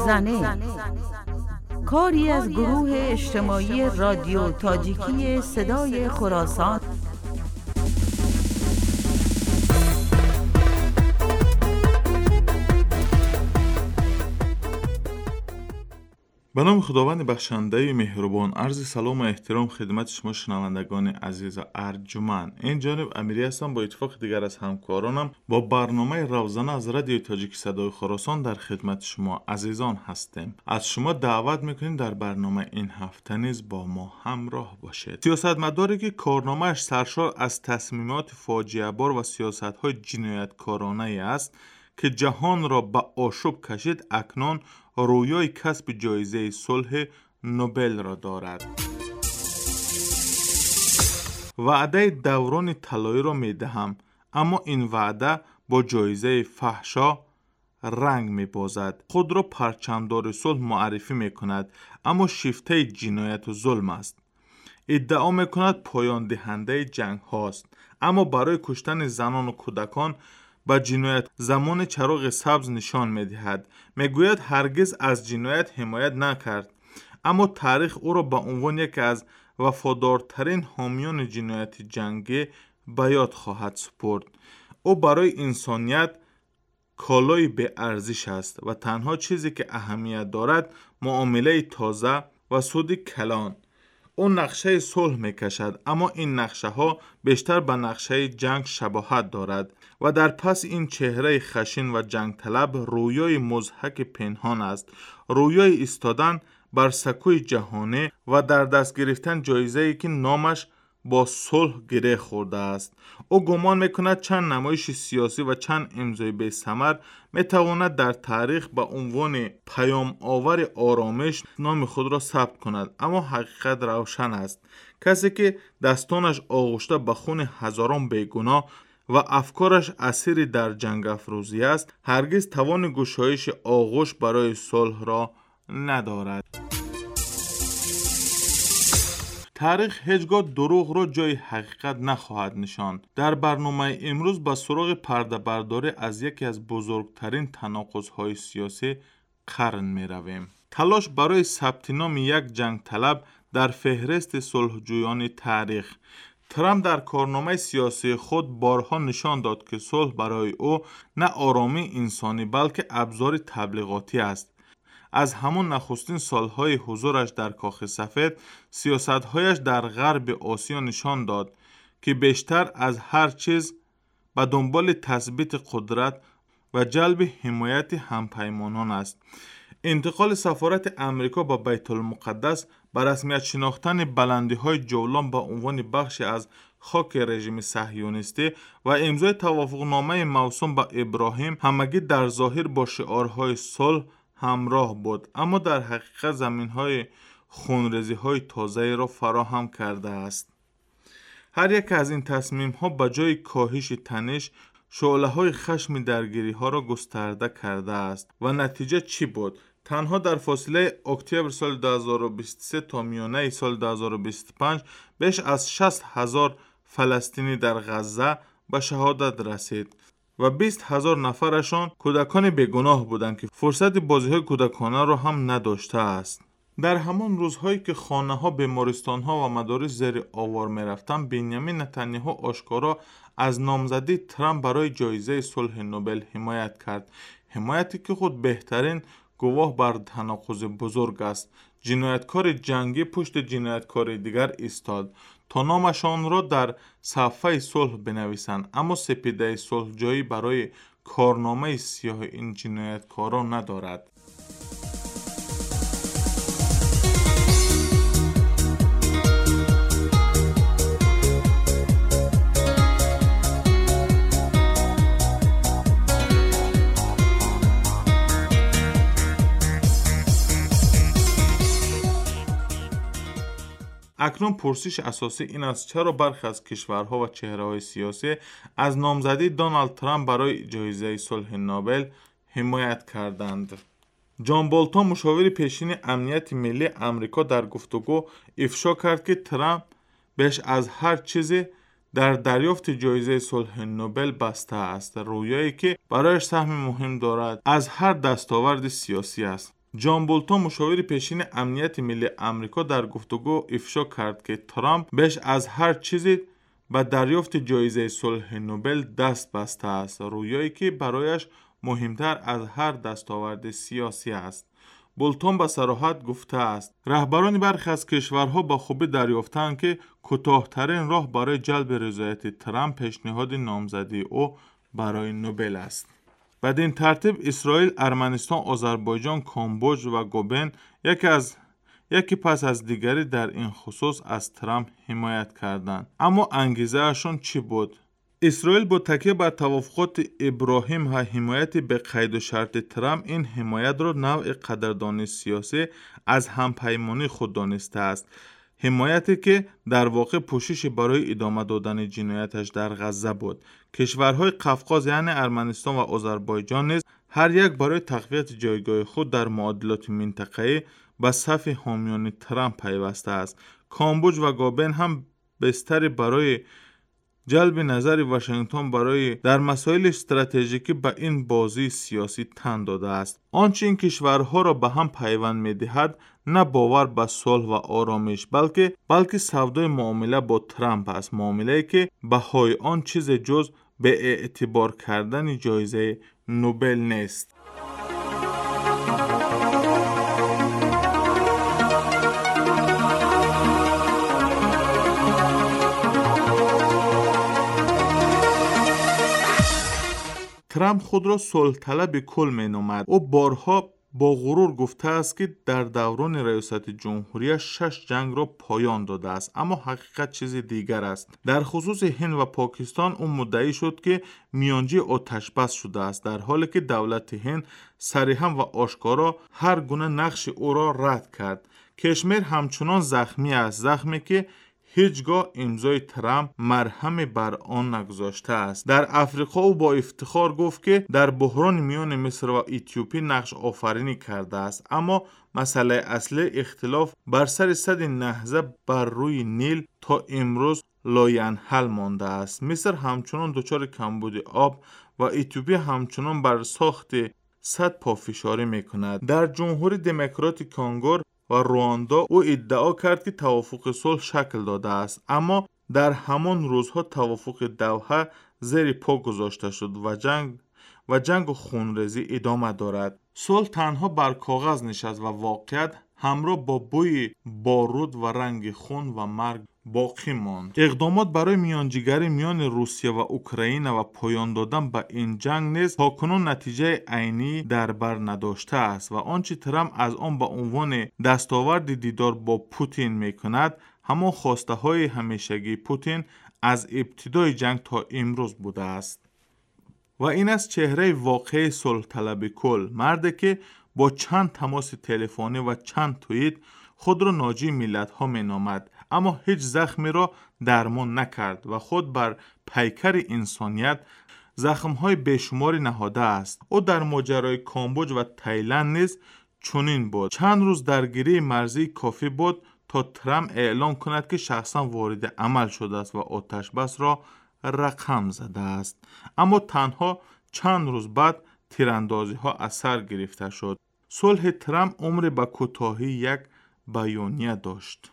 زنه، کاری از گروه اجتماعی رادیو تاجیکی صدای خراسان. به نام خداوند بخشنده مهربان، عرض سلام و احترام خدمت شما شنوندگان عزیز و ارجمند. این جانب امیری هستم. با اتفاق دیگر از همکارانم با برنامه روزانه از رادیو تاجیک صدای خراسان در خدمت شما عزیزان هستیم. از شما دعوت میکنیم در برنامه این هفته نیز با ما همراه باشید. سیاستمداری که کارنامه‌اش سرشار از تصمیمات فاجعه بار و سیاست‌های جنایتکارانه است که جهان را به آشوب کشید، اکنون رویای کسب جایزه صلح نوبل را دارد. وعده دوران طلایی را می دهم، اما این وعده با جایزه فحشا رنگ می بازد. خود را پرچمدار صلح معرفی می کند، اما شیفته جنایت و ظلم است. ادعا می کند پایان دهنده جنگ هاست، اما برای کشتن زنان و کودکان با جنایت زمان چراغ سبز نشان می‌دهد. میگوید هرگز از جنایت حمایت نکرد، اما تاریخ او را به عنوان یکی از وفادارترین حامیان جنایت جنگی به یاد خواهد سپرد. او برای انسانیت کالای بی ارزش است و تنها چیزی که اهمیت دارد معامله تازه و سود کلان. او نقشه صلح میکشد، اما این نقشه ها بیشتر به نقشه جنگ شباهت دارد و در پس این چهره خشن و جنگ طلب رویای مضحک پنهان است. رویای ایستادن بر سکوی جهانی و در دست گرفتن جایزه‌ای که نامش با صلح گره خورده است. او گمان میکند چند نمایش سیاسی و چند امضای بی ثمر میتواند در تاریخ به عنوان پیام آور آرامش نام خود را ثبت کند، اما حقیقت روشن است. کسی که دستانش آغشته به خون هزاران بیگناه و افکارش اسیر در جنگ افروزی است، هرگز توان گشایش آغوش برای صلح را ندارد. تاریخ هیچگاه دروغ را جای حقیقت نخواهد نشاند. در برنامه امروز به سراغ پرده برداری از یکی از بزرگترین تناقض‌های سیاسی قرن می رویم. تلاش برای ثبت نام یک جنگ طلب در فهرست صلحجویان تاریخ. ترامپ در کارنامه سیاسی خود بارها نشان داد که صلح برای او نه آرامی انسانی بلکه ابزار تبلیغاتی است. از همون نخستین سالهای حضورش در کاخ سفید، سیاست‌هایش در غرب آسیا نشان داد که بیشتر از هر چیز به دنبال تثبیت قدرت و جلب حمایت همپیمانان است. انتقال سفارت امریکا به بیت المقدس، به رسمیت شناختن بلندی‌های جولان به عنوان بخشی از خاک رژیم صهیونیستی و امضای توافقنامه موسوم به ابراهیم، همگی در ظاهر با شعارهای صلح همراه بود، اما در حقیقت زمین‌های خونریزی‌های تازه‌ای را فراهم کرده است. هر یک از این تصمیم‌ها به جای کاهش تنش، شعله‌های خشم درگیری‌ها را گسترده کرده است. و نتیجه چی بود؟ تنها در فاصله اکتبر سال 2023 تا میانه سال 2025 بیش از 60,000 فلسطینی در غزه به شهادت رسید و 20,000 نفرشان کودکان بیگناه بودند که فرصت بازی‌های کودکانه را هم نداشته است. در همان روزهایی که خانه‌ها، بیمارستان‌ها و مدارس زیر آوار می‌رفتند، بنیامین نتانیاهو آشکارا از نامزدی ترامپ برای جایزه صلح نوبل حمایت کرد. حمایتی که خود بهترین گواه بر تناقض بزرگ است. جنایتکار جنگی پشت جنایتکار دیگر ایستاد تا نامشان را در صفحه صلح بنویسند، اما سپیده صلح جایی برای کارنامه سیاه این جنایتکاران ندارد. اکنون پرسش اساسی این است چرا برخی از کشورها و چهره‌های سیاسی از نامزدی دونالد ترامپ برای جایزه صلح نوبل حمایت کردند. جان بولتون، مشاور پیشین امنیت ملی آمریکا، در گفتگو افشا کرد که ترامپ بیش از هر چیزی در دریافت جایزه صلح نوبل بسته است. رویایی که برایش سهم مهم دارد از هر دستاورد سیاسی است. جان بولتون مشاور پیشین امنیت ملی آمریکا در گفتگو افشا کرد که ترامپ بیش از هر چیزی به دریافت جایزه صلح نوبل دست بسته است، رویایی که برایش مهمتر از هر دستاورد سیاسی است. بولتون به صراحت گفته است رهبران برخی از کشورها با خوبی دریافتند که کوتاه‌ترین راه برای جلب رضایت ترامپ پیشنهاد نامزدی او برای نوبل است. بدین ترتیب اسرائیل، ارمنستان، آذربایجان، کامبوج و گوبن یکی پس از دیگری در این خصوص از ترامپ حمایت کردند. اما انگیزه اشون چی بود؟ اسرائیل با تکیه بر توافقات ابراهیم و حمایت به قید و شرط ترامپ این حمایت را نوع قدردانی سیاسی از همپیمانی خود دانسته است. حمایتی که در واقع پوشش برای ادامه دادن جنایتش در غزه بود. کشورهای قفقاز یعنی ارمنستان و آذربایجان نیز هر یک برای تقویت جایگاه خود در معادلات منطقه‌ای به صف حامیان ترامپ پیوسته است. کامبوج و گوبن هم بستری برای جلب نظر واشنگتن برای در مسائل استراتژیکی به این بازی سیاسی تن داده است. آنچه این کشورها را به هم پیوند می‌دهد نه باور به صلح و آرامش بلکه سودای معامله با ترامپ است، معامله‌ای که بهای آن چیز جز به اعتبار کردن جایزه نوبل نیست. ترامپ خود را صلح طلب کل می‌نامد. او بارها با غرور گفته است که در دوران ریاست جمهوری 6 جنگ را پایان داده است، اما حقیقت چیز دیگر است. در خصوص هند و پاکستان او مدعی شد که میانجی آتش بس شده است، در حالی که دولت هند صریحا و آشکارا هر گونه نقش او را رد کرد. کشمیر همچنان زخمی است، زخمی که هیچگاه امضای ترامپ مرهم بر آن نگذاشته است. در افریقا او با افتخار گفت که در بحران میان مصر و اتیوپی نقش آفرینی کرده است، اما مسئله اصلی اختلاف بر سر سد نهضه بر روی نیل تا امروز لاینحل مانده است. مصر همچنان دچار کمبود آب و اتیوپی همچنان بر ساخت سد پافشاری میکند. در جمهوری دموکراتیک کنگو و رواندا او ادعا کرد که توافق صلح شکل داده است، اما در همان روزها توافق دوحه زیر پا گذاشته شد و جنگ و خونریزی ادامه دارد. صلح تنها بر کاغذ نشست و واقعیت همراه با بوی بارود و رنگ خون و مرگ باقی ماند. اقدامات برای میانجیگری میان روسیه و اوکراین و پایان دادن به این جنگ نیز تاکنون نتیجه عینی در بر نداشته است و آنچه ترامپ از آن به عنوان دستاورد دیدار با پوتین میکند همان خواسته های همیشگی پوتین از ابتدای جنگ تا امروز بوده است. و این از چهره واقعی صلح طلب کل، مردی که با چند تماس تلفنی و چند توییت خود را ناجی ملت ها می نامد، اما هیچ زخمی را درمان نکرد و خود بر پیکر انسانیت زخم‌های بیشماری نهاده است. او در ماجرای کامبوج و تایلند نیز چنین بود. چند روز درگیری مرزی کافی بود تا ترامپ اعلام کند که شخصا وارد عمل شده است و آتش بس را رقم زده است، اما تنها چند روز بعد تیراندازی ها از سر گرفته شد. صلح ترامپ عمر به کوتاهی یک بیانیه داشت.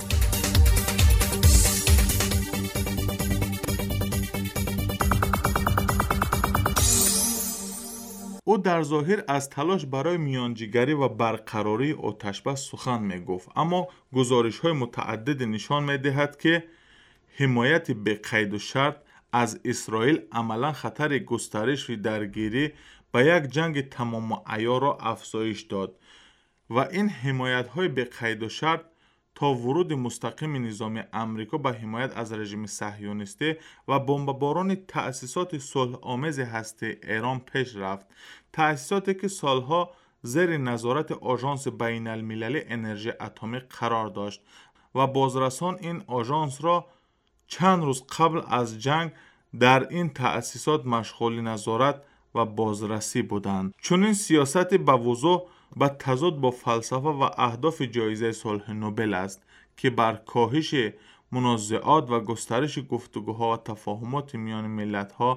او در ظاهر از تلاش برای میانجیگری و برقراری آتش‌بس سخن میگفت، اما گزارش‌های متعدد نشان می‌دهد که حمایت به قید و شرط از اسرائیل عملاً خطر گسترش درگیری به یک جنگ تمام عیار را افزایش داد و این حمایت‌های به قید و شرط تا ورود مستقیم نظام امریکا به حمایت از رژیم صهیونیستی و بمباران تأسیسات صلح آمیز هسته ایران پیش رفت. تأسیساتی که سالها زیر نظارت آژانس بین المللی انرژی اتمی قرار داشت و بازرسان این آژانس را چند روز قبل از جنگ در این تأسیسات مشغول نظارت و بازرسی بودند. چون این سیاست به وضوح به تضاد با فلسفه و اهداف جایزه صلح نوبل است که بر کاهش منازعات و گسترش گفتگوها و تفاهمات میان ملت‌ها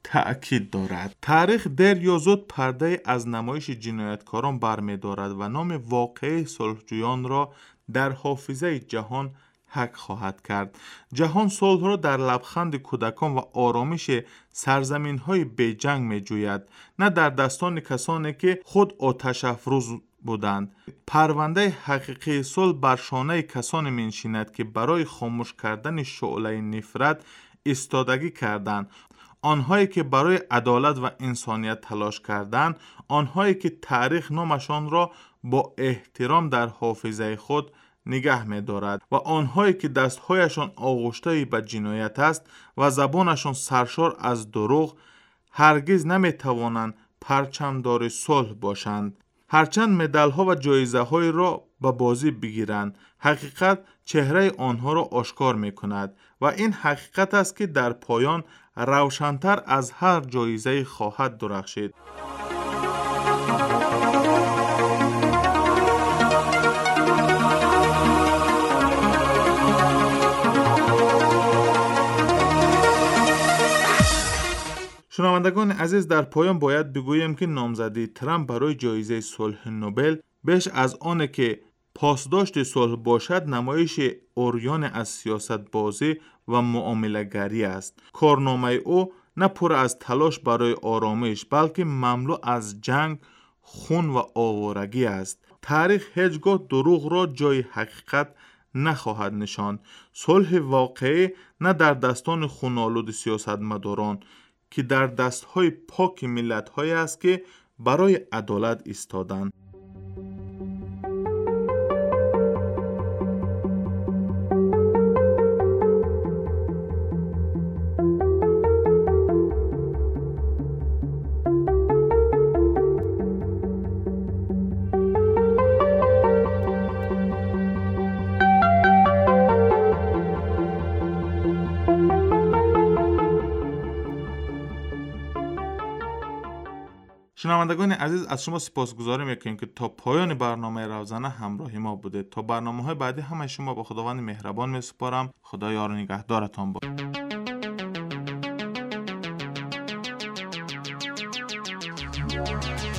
تأکید دارد. تاریخ دیر یا زود پرده از نمایش جنایتکاران برمی‌دارد و نام واقعی صلحجویان را در حافظه جهان حک خواهد کرد. جهان صلح را در لبخند کودکان و آرامش سرزمین‌های بی جنگ می‌جوید، نه در دستان کسانی که خود آتش افروز بودند. پرونده حقیقی صلح بر شانه کسانی می‌نشیند که برای خاموش کردن شعله نفرت ایستادگی کردند، آنهایی که برای عدالت و انسانیت تلاش کردند، آنهایی که تاریخ نامشان را با احترام در حافظه خود نگه می دارد و آنهایی که دستهایشان آغشته به جنایت است و زبانشان سرشار از دروغ هرگز نمی توانند پرچمدار صلح باشند. هرچند مدال ها و جایزه های را به بازی بگیرند، حقیقت چهره آنها را آشکار می کند و این حقیقت است که در پایان روشن‌تر از هر جایزه خواهد درخشید. شنوندگان عزیز، در پایان باید بگویم که نامزدی ترامپ برای جایزه صلح نوبل بیش از آنه که پاسداشت صلح باشد نمایش عریان از سیاست بازی و معامله‌گری است. کارنامه او نه پر از تلاش برای آرامش بلکه مملو از جنگ، خون و آوارگی است. تاریخ هیچگاه دروغ را جای حقیقت نخواهد نشاند. صلح واقعی نه در دستان خونالود سیاستمداران که در دستهای پاک ملت‌هایی است که برای عدالت ایستادند. شنوندگان عزیز، از شما سپاسگزاری میکنیم که تا پایان برنامه روزانه همراه ما بوده. تا برنامه‌های بعدی همه شما با خداوند مهربان میسپارم. خدا یار و نگهدارتان باشد.